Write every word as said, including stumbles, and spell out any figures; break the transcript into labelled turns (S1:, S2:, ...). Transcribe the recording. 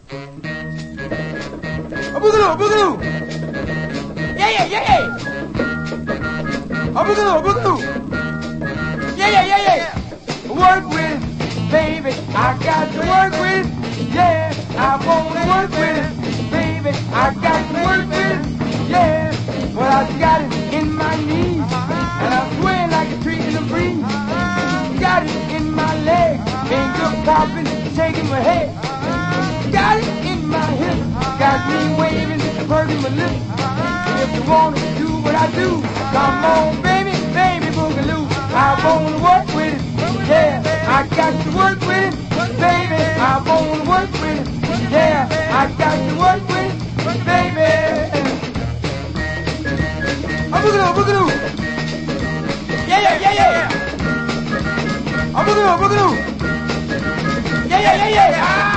S1: A boogaloo, a boogaloo. Yeah, yeah, yeah, yeah. A boogaloo, a boogaloo. Yeah, yeah, yeah, yeah. Work with it, baby. I got to work with it. Yeah, I wanna work with it, baby. I got to work with it. Yeah, well I got it in my knees, and I'm swaying like a tree in the breeze. Got it in my legs, ain't good popping, shaking my head. Got it in my hips, got me waving, perking my lips. If you wanna do what I do, come on, baby, baby boogaloo. I wanna work with it, yeah, I got to work with it, baby. I wanna work with it, yeah, I got to work with it, baby. A boogaloo, a boogaloo. Yeah, yeah, yeah, yeah. A boogaloo, a boogaloo. Yeah, yeah, yeah, yeah.